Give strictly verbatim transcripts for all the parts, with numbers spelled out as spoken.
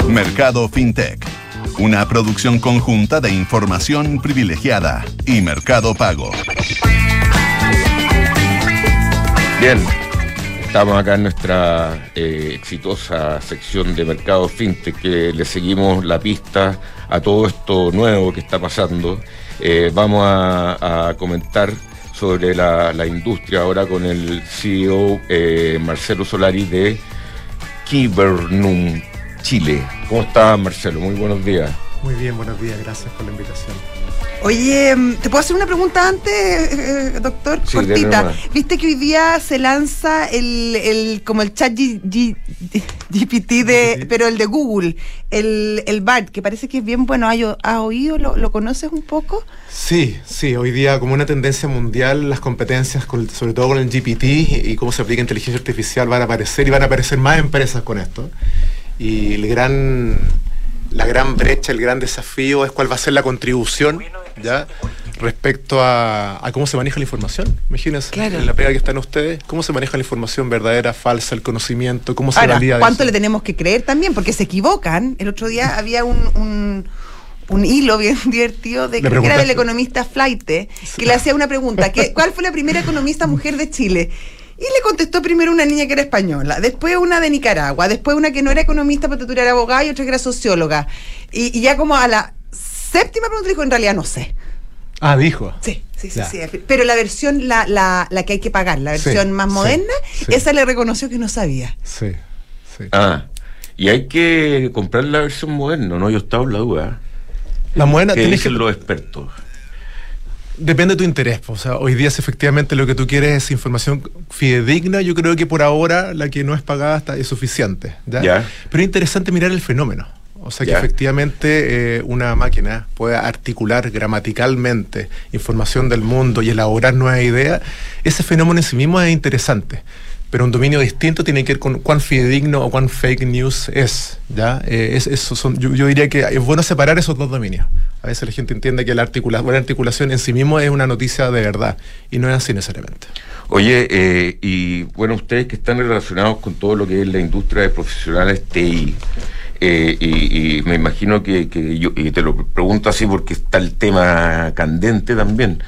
Mercado FinTech, una producción conjunta de Información Privilegiada y Mercado Pago. Bien, estamos acá en nuestra eh, exitosa sección de Mercado FinTech, que le seguimos la pista a todo esto nuevo que está pasando. Eh, vamos a, a comentar sobre la, la industria ahora con el C E O eh, Marcelo Solari de Kibernum Chile. ¿Cómo está, Marcelo? Muy buenos días. Muy bien, buenos días, gracias por la invitación. Oye, ¿te puedo hacer una pregunta antes, eh, doctor? Sí, cortita. ¿Viste que hoy día se lanza el, el como el chat G, G, G P T de, ¿sí? Pero el de Google, el, el Bard, que parece que es bien bueno? ¿Has, has oído? ¿Lo, ¿Lo conoces un poco? Sí, sí, hoy día como una tendencia mundial, las competencias, con, sobre todo con el G P T y cómo se aplica inteligencia artificial, van a aparecer y van a aparecer más empresas con esto. Y el gran... La gran brecha, el gran desafío es cuál va a ser la contribución, ¿ya? Respecto a, a cómo se maneja la información. Imagínense, claro, en la pega que están ustedes, cómo se maneja la información verdadera, falsa, el conocimiento, cómo se Ahora, valida ¿cuánto eso? le tenemos que creer también? Porque se equivocan. El otro día había un, un, un hilo bien divertido de, creo que era del economista Flaite, que le hacía una pregunta, que, ¿cuál fue la primera economista mujer de Chile? Y le contestó primero una niña que era española, después una de Nicaragua, después una que no era economista, pero era abogada, y otra que era socióloga. Y, y ya como a la séptima pregunta dijo, en realidad no sé. Ah, dijo. Sí, sí, sí, sí. Pero la versión, la, la, la que hay que pagar, la versión sí, más moderna, sí, sí. Esa le reconoció que no sabía. Sí, sí. Ah, y hay que comprar la versión moderna, ¿no? Yo estaba en la duda. La moderna ¿Qué tienes dicen que... los expertos? Depende de tu interés. O sea, hoy día, si efectivamente lo que tú quieres es información fidedigna, yo creo que por ahora la que no es pagada está, es suficiente. ¿ya? Ya. Pero es interesante mirar el fenómeno. O sea, que ya. efectivamente eh, una máquina pueda articular gramaticalmente información del mundo y elaborar nuevas ideas. Ese fenómeno en sí mismo es interesante. Pero un dominio distinto tiene que ver con cuán fidedigno o cuán fake news es. ¿ya? Eh, es, eso son, yo, yo diría que es bueno separar esos dos dominios. A veces la gente entiende que la articula, buena articulación en sí mismo es una noticia de verdad, y no es así necesariamente. Oye, eh, y bueno, ustedes que están relacionados con todo lo que es la industria de profesionales T I, eh, y, y me imagino que, que yo, y te lo pregunto así porque está el tema candente también,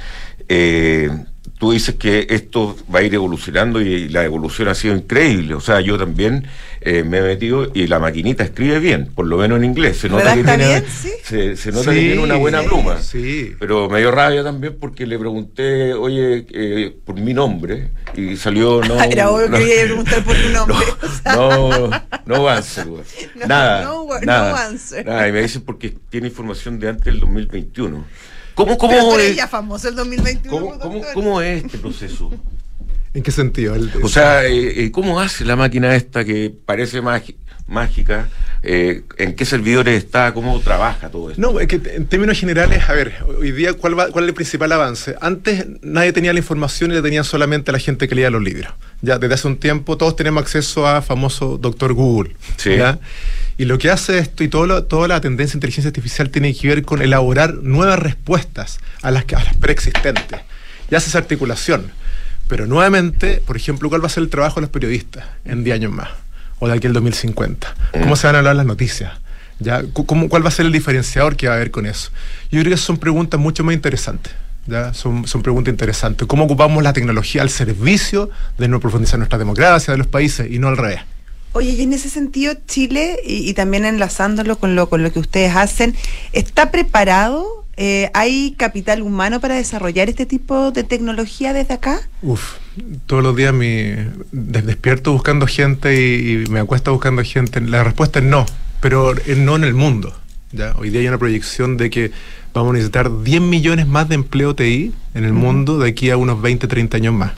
eh, tú dices que esto va a ir evolucionando y la evolución ha sido increíble. O sea, yo también eh, me he metido y la maquinita escribe bien, por lo menos en inglés. Se nota que tiene, bien, ¿sí? se, se nota Sí, que tiene una buena sí, pluma. sí. Pero me dio rabia también porque le pregunté, oye, eh, por mi nombre, y salió no. Era obvio no, que quería preguntar por tu nombre. No, o sea. no, no answer, güey. No, nada, no, no nada, answer. nada. Y me dicen porque tiene información de antes del dos mil veintiuno. ¿Cómo, cómo Pero tú eres es, ya famoso el dos mil veintiuno. ¿cómo, cómo, ¿Cómo es este proceso? ¿En qué sentido? El, el... O sea, eh, ¿cómo hace la máquina esta que parece magi- mágica? Eh, ¿En qué servidores está? ¿Cómo trabaja todo esto? No, es que en términos generales, a ver, hoy día, ¿cuál, va, ¿cuál es el principal avance? Antes nadie tenía la información y la tenían solamente la gente que leía los libros. Ya desde hace un tiempo todos tenemos acceso a famoso doctor Google. Sí. ¿ya? Y lo que hace esto y todo lo, toda la tendencia de inteligencia artificial tiene que ver con elaborar nuevas respuestas a las, a las preexistentes. Y hace esa articulación. Pero nuevamente, por ejemplo, ¿cuál va a ser el trabajo de los periodistas en diez años más? O de aquí al dos mil cincuenta. ¿Cómo se van a hablar las noticias? ¿Ya? ¿Cómo, ¿Cuál va a ser el diferenciador que va a haber con eso? Yo creo que son preguntas mucho más interesantes. ¿ya? Son, son preguntas interesantes. ¿Cómo ocupamos la tecnología al servicio de no profundizar nuestra democracia, de los países, y no al revés? Oye, y en ese sentido, Chile, y, y también enlazándolo con lo, con lo que ustedes hacen, ¿está preparado? Eh, ¿Hay capital humano para desarrollar este tipo de tecnología desde acá? Uf, todos los días me despierto buscando gente y, y me acuesto buscando gente. La respuesta es no, pero es no en el mundo. ¿ya? Hoy día hay una proyección de que vamos a necesitar diez millones más de empleo T I en el uh-huh. mundo de aquí a unos veinte, treinta años más.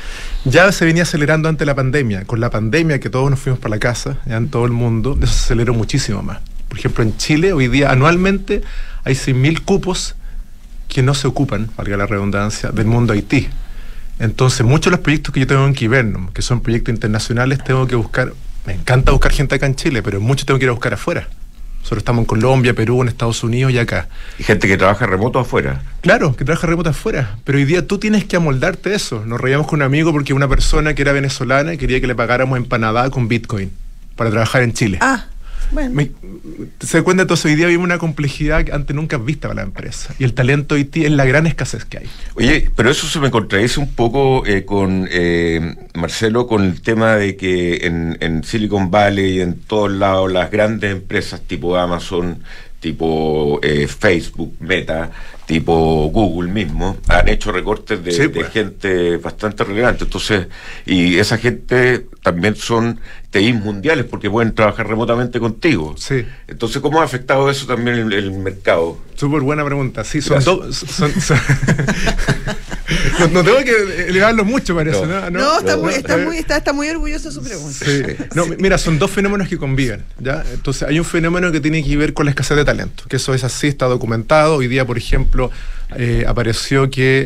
Ya se venía acelerando ante la pandemia. Con la pandemia que todos nos fuimos para la casa, ya en todo el mundo, eso se aceleró muchísimo más. Por ejemplo, en Chile, hoy día, anualmente, hay seis mil cupos que no se ocupan, valga la redundancia, del mundo Haití. Entonces, muchos de los proyectos que yo tengo en Kibernum, que son proyectos internacionales, tengo que buscar, me encanta buscar gente acá en Chile, pero muchos tengo que ir a buscar afuera. Nosotros estamos en Colombia, Perú, en Estados Unidos y acá. Y gente que trabaja remoto afuera. Claro, que trabaja remoto afuera. Pero hoy día tú tienes que amoldarte eso. Nos reíamos con un amigo porque una persona que era venezolana quería que le pagáramos empanada con Bitcoin para trabajar en Chile. Ah. Bueno. Me, se da cuenta, entonces hoy día vivimos una complejidad que antes nunca vista para la empresa. Y el talento I T es la gran escasez que hay. Oye, pero eso se me contradice un poco eh, con, eh, Marcelo, con el tema de que en, en Silicon Valley y en todos lados las grandes empresas tipo Amazon, tipo eh, Facebook, Meta, tipo Google mismo, han hecho recortes de, sí, pues. de gente bastante relevante. Entonces, y esa gente también son T Is mundiales porque pueden trabajar remotamente contigo. Sí. Entonces, ¿cómo ha afectado eso también el, el mercado? Súper buena pregunta. Sí, son dos. Son, son no, no tengo que elevarlo mucho, parece. No, no, no, no está, no, muy, está, muy, está, está muy orgulloso de su pregunta. Sí. No, mira, son dos fenómenos que conviven, ¿ya? Entonces, hay un fenómeno que tiene que ver con la escasez de talento, que eso es así, está documentado. Hoy día, por ejemplo, eh, apareció que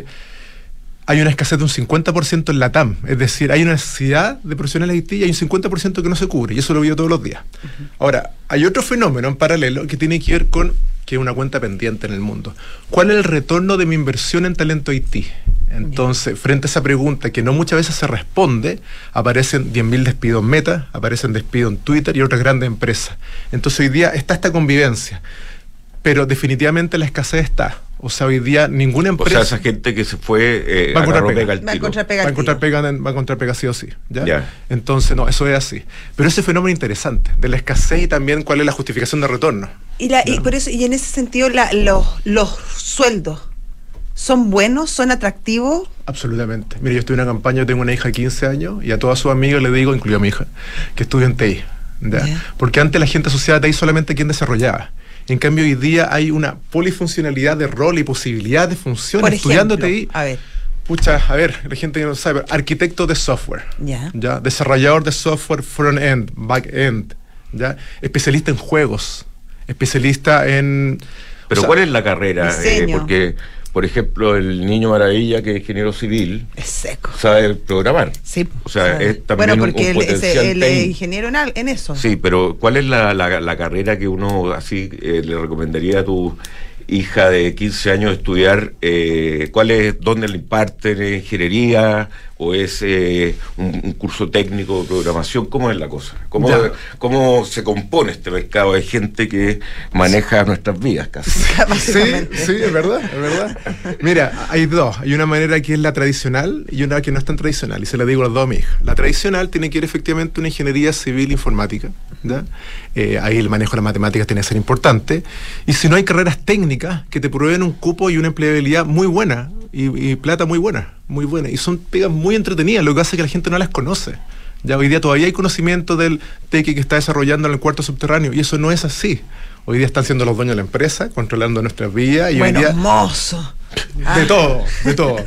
hay una escasez de un cincuenta por ciento en la T A M, es decir, hay una necesidad de profesionales I T y hay un cincuenta por ciento que no se cubre, y eso lo veo todos los días. Uh-huh. Ahora, hay otro fenómeno en paralelo que tiene que ver con que es una cuenta pendiente en el mundo. ¿Cuál es el retorno de mi inversión en talento I T? Entonces, yeah. frente a esa pregunta que no muchas veces se responde, aparecen diez mil despidos en Meta, aparecen despidos en Twitter y otras grandes empresas. Entonces, hoy día está esta convivencia, pero definitivamente la escasez está. O sea, hoy día ninguna empresa... O sea, esa gente que se fue eh, va a encontrar pega. pega al va a encontrar pega, va a encontrar pega, va a encontrar pega sí o sí. ¿ya? Yeah. Entonces, no, eso es así. Pero ese fenómeno interesante, de la escasez y también cuál es la justificación de retorno. Y, la, y por eso, y en ese sentido, la, los, los sueldos ¿son buenos? ¿Son atractivos? Absolutamente. Mire, yo estoy en una campaña, yo tengo una hija de quince años y a todas sus amigos le digo, incluido a mi hija, que estudio en T I. ¿ya? Yeah. Porque antes la gente asociada a T I solamente quien desarrollaba. En cambio, hoy día hay una polifuncionalidad de rol y posibilidad de funciones. Por Estudiando ejemplo, T I, a ver. Pucha, a ver, la gente que no sabe, arquitecto de software, yeah. ¿ya? Desarrollador de software front-end, back-end, ¿ya? Especialista en juegos, especialista en... Pero o sea, ¿cuál es la carrera? Eh, porque, por ejemplo, el niño maravilla, que es ingeniero civil, es seco, sabe programar. Sí. O sea, sabe. es también bueno, porque un él, potencial él es ingeniero en, en eso. Sí, pero ¿cuál es la, la, la carrera que uno así eh, le recomendaría a tu hija de quince años estudiar? Eh, ¿Cuál es, dónde le imparten? ¿Es ingeniería o es eh, un, un curso técnico de programación? ¿Cómo es la cosa? ¿Cómo, ¿Cómo se compone este mercado? Hay gente que maneja nuestras vidas casi. Sí, sí, es verdad, es verdad. Mira, hay dos. Hay una manera que es la tradicional y una que no es tan tradicional, y se la digo a las dos a mi hija. La tradicional tiene que ir efectivamente una ingeniería civil informática, ¿ya? Eh, ahí el manejo de las matemáticas tiene que ser importante. Y si no, hay carreras técnicas que te proveen un cupo y una empleabilidad muy buena y, y plata muy buena, muy buena. Y son pegas muy entretenidas, lo que hace que la gente no las conoce. Ya hoy día todavía hay conocimiento del tequi que está desarrollando en el cuarto subterráneo, y eso no es así. Hoy día están siendo los dueños de la empresa, controlando nuestras vidas. Y bueno, hoy día, mozo. De ah. todo, de todo.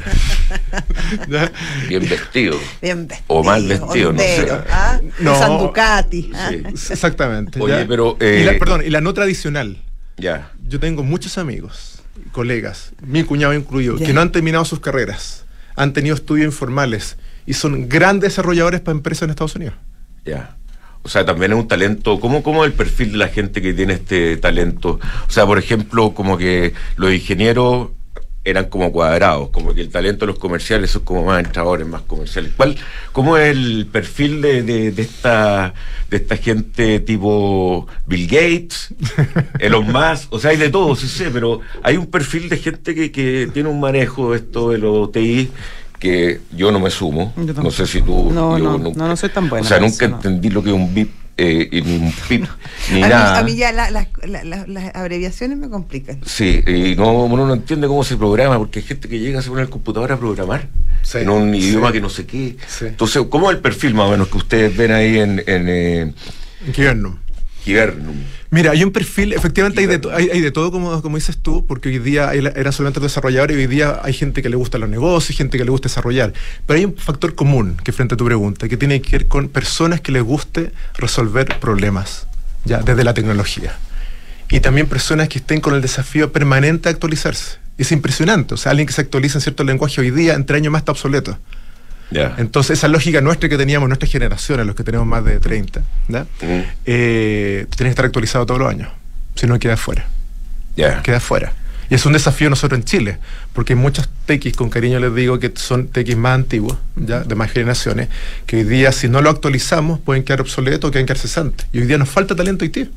Bien vestido. Bien vestido. O mal vestido, ondero, no sé. ¿ah? No. San Ducati. ¿ah? Sí. Exactamente. Oye, ¿ya? pero... Eh, y la, perdón, y la no tradicional. Ya. Yo tengo muchos amigos, colegas, mi cuñado incluido, ya. que no han terminado sus carreras, han tenido estudios informales y son grandes desarrolladores para empresas en Estados Unidos. Ya. O sea, también es un talento. ¿Cómo, ¿Cómo es el perfil de la gente que tiene este talento? O sea, por ejemplo, como que los ingenieros eran como cuadrados, como que el talento de los comerciales son como más entradores, más comerciales. ¿Cuál, ¿Cómo es el perfil de, de, de esta de esta gente tipo Bill Gates, Elon Musk? O sea, hay de todo, sí sé, pero hay un perfil de gente que, que tiene un manejo de esto de los T I que yo no me sumo. No sé si tú... No, yo no, nunca, no, no soy tan buena. O sea, nunca eso, entendí no. lo que es un B I P, eh, ni un P I P, ni a nada. Mí, a mí ya la, la, la, la, las abreviaciones me complican. Sí, y no, uno no entiende cómo se programa, porque hay gente que llega a se pone al computador a programar sí, en un sí. idioma que no sé qué. Sí. Entonces, ¿cómo es el perfil más o menos que ustedes ven ahí en... en eh, Kibernum. Kibernum? Mira, hay un perfil, efectivamente hay de, to, hay, hay de todo, como, como dices tú, porque hoy día hay, eran solamente desarrolladores y hoy día hay gente que le gusta los negocios, gente que le gusta desarrollar. Pero hay un factor común que frente a tu pregunta, que tiene que ver con personas que les guste resolver problemas, ya, desde la tecnología. Y también personas que estén con el desafío permanente de actualizarse. Es impresionante, o sea, alguien que se actualiza en cierto lenguaje hoy día, entre años más está obsoleto. Yeah. Entonces esa lógica nuestra que teníamos nuestra generación, los que tenemos más de treinta, ¿ya? Mm. eh, tienes que estar actualizado todos los años, si no queda fuera. Yeah. Queda fuera. Y es un desafío nosotros en Chile, porque hay muchos tequis, con cariño les digo, que son tequis más antiguos, ya, de más generaciones, que hoy día si no lo actualizamos pueden quedar obsoletos o queden quedar cesantes. Y hoy día nos falta talento I T.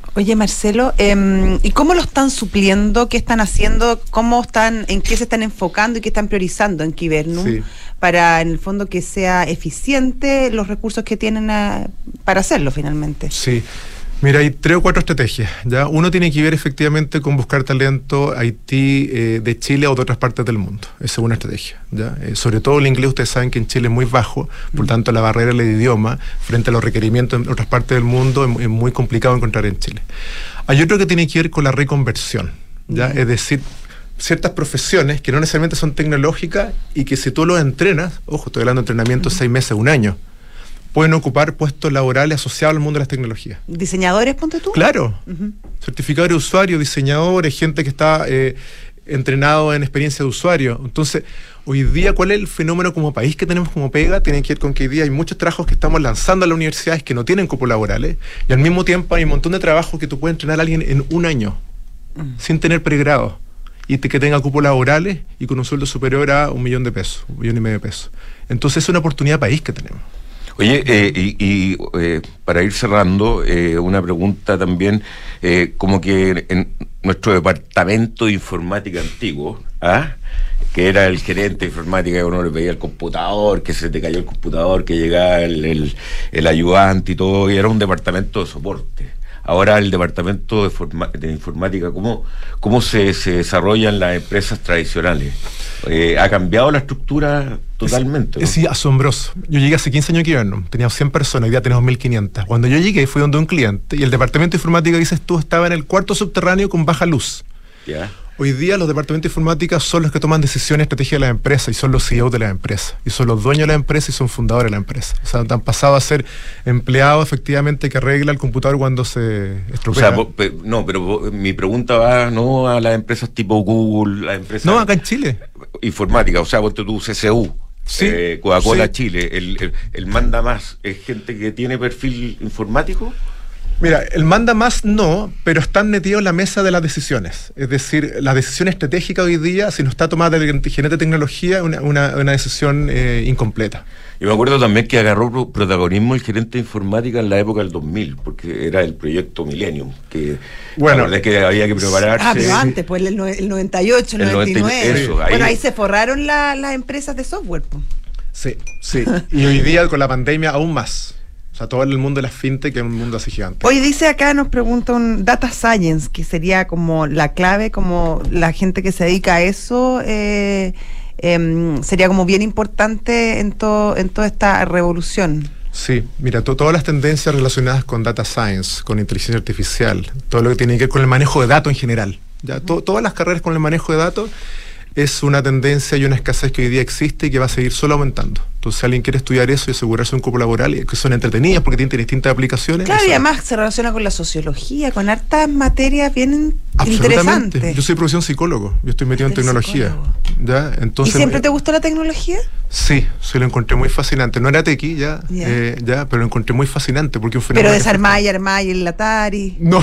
Oye, Marcelo, eh, ¿y cómo lo están supliendo? ¿Qué están haciendo? ¿Cómo están, en qué se están enfocando y qué están priorizando en Kibernum? Sí. Para, en el fondo, que sea eficiente los recursos que tienen a, para hacerlo finalmente. Sí. Mira, hay tres o cuatro estrategias, ¿ya? Uno tiene que ver efectivamente con buscar talento Haití eh, de Chile o de otras partes del mundo. Esa es una estrategia, ¿ya? Eh, sobre todo el inglés, ustedes saben que en Chile es muy bajo, por mm. tanto la barrera del idioma frente a los requerimientos en otras partes del mundo es, es muy complicado encontrar en Chile. Hay otro que tiene que ver con la reconversión, ¿ya? Mm. Es decir, ciertas profesiones que no necesariamente son tecnológicas y que si tú los entrenas, ojo, estoy hablando de entrenamiento mm. seis meses, un año, pueden ocupar puestos laborales asociados al mundo de las tecnologías. ¿Diseñadores, ponte tú? Claro. Uh-huh. Certificadores de usuario, diseñadores, gente que está eh, entrenado en experiencia de usuario. Entonces, hoy día, ¿cuál es el fenómeno como país que tenemos como pega? Tiene que ver con que hoy día hay muchos trabajos que estamos lanzando a las universidades que no tienen cupos laborales, y al mismo tiempo hay un montón de trabajos que tú puedes entrenar a alguien en un año, uh-huh. sin tener pregrado, y te, que tenga cupos laborales y con un sueldo superior a un millón de pesos, un millón y medio de pesos. Entonces, es una oportunidad país que tenemos. Oye, eh, y, y eh, para ir cerrando, eh, una pregunta también, eh, como que en nuestro departamento de informática antiguo, ¿ah? que era el gerente de informática, que uno le pedía el computador, que se te cayó el computador, que llegaba el, el, el ayudante y todo, y era un departamento de soporte. Ahora el departamento de, forma, de informática, ¿cómo, cómo se, se desarrollan las empresas tradicionales? Eh, ¿Ha cambiado la estructura totalmente? Es, ¿no? Es asombroso. Yo llegué hace quince años aquí, ¿no? Teníamos cien personas, hoy día tenemos mil quinientas. Cuando yo llegué fui donde un cliente y el departamento de informática, dices tú, estaba en el cuarto subterráneo con baja luz. Ya. Hoy día los departamentos de informática son los que toman decisiones estratégicas de las empresas y son los C E Os de las empresas y son los dueños de la empresa y son fundadores de la empresa. O sea, han pasado a ser empleados efectivamente que arregla el computador cuando se estropea. O sea, pe, no, pero mi pregunta va no a las empresas tipo Google, las empresas... No, acá en Chile. Informática, o sea, vos tú C C U, sí, eh, Coca-Cola sí. Chile, el, el, el manda más, ¿es gente que tiene perfil informático? Mira, el manda más no, pero están metidos en la mesa de las decisiones. Es decir, la decisión estratégica hoy día, si no está tomada del gerente de tecnología, es una, una, una decisión eh, incompleta. Yo me acuerdo también que agarró protagonismo el gerente de informática en la época del dos mil, porque era el proyecto Millennium, que bueno, la verdad es que había que prepararse. Ah, pero antes, pues el, el noventa y ocho, el, el noventa y nueve. Eso, ahí. Bueno, ahí se forraron la, las empresas de software. Pues. Sí, sí. Y hoy día con la pandemia aún más. O sea, todo el mundo de las fintech, que es un mundo así gigante. Hoy dice acá, nos pregunta un data science, que sería como la clave, como la gente que se dedica a eso, eh, eh, sería como bien importante en, todo, en toda esta revolución. Sí, mira, to, todas las tendencias relacionadas con data science, con inteligencia artificial, todo lo que tiene que ver con el manejo de datos en general, ya, to, todas las carreras con el manejo de datos, es una tendencia y una escasez que hoy día existe y que va a seguir solo aumentando. Entonces, si alguien quiere estudiar eso y asegurarse un cupo laboral, que son entretenidas porque tienen distintas aplicaciones. Claro, y además se relaciona con la sociología, con hartas materias bien interesantes. Yo soy profesión psicólogo, yo estoy metido en tecnología. ¿Ya? Entonces, ¿y siempre te gustó la tecnología? Sí, sí, lo encontré muy fascinante. No era tequi, ya, yeah. eh, ya, pero lo encontré muy fascinante porque un fenómeno. Pero desarmáis, armáis el Atari. No, ¿no?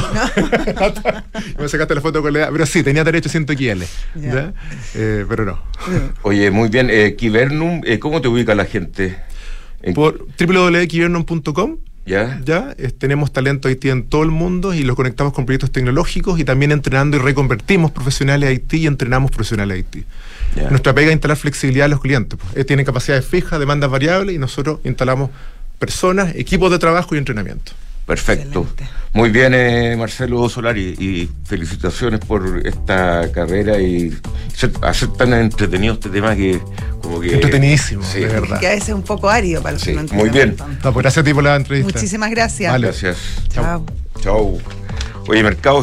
Me sacaste la foto con la edad, pero sí, tenía derecho a cien X L, yeah. ¿Ya? Eh, pero no. Oye, muy bien, eh, Kibernum, eh, ¿cómo te ubica la gente? En... Por doble u doble u doble u punto kibernum punto com. ¿Ya? Ya, eh, tenemos talento Haití en todo el mundo y lo conectamos con proyectos tecnológicos y también entrenando y reconvertimos profesionales Haití y entrenamos profesionales Haití. Ya. Nuestra pega es instalar flexibilidad a los clientes. Pues. Eh, tienen capacidades fijas, demandas variables y nosotros instalamos personas, equipos de trabajo y entrenamiento. Perfecto. Excelente. Muy bien, eh, Marcelo Solari, y felicitaciones por esta carrera y ser, hacer tan entretenido este tema que como que... Entretenidísimo, sí, de verdad. Que a veces es un poco árido para los sí, que no muy bien. No, pues gracias a ti por la entrevista. Muchísimas gracias. Vale. Gracias. Chao. Chao. Oye, Mercado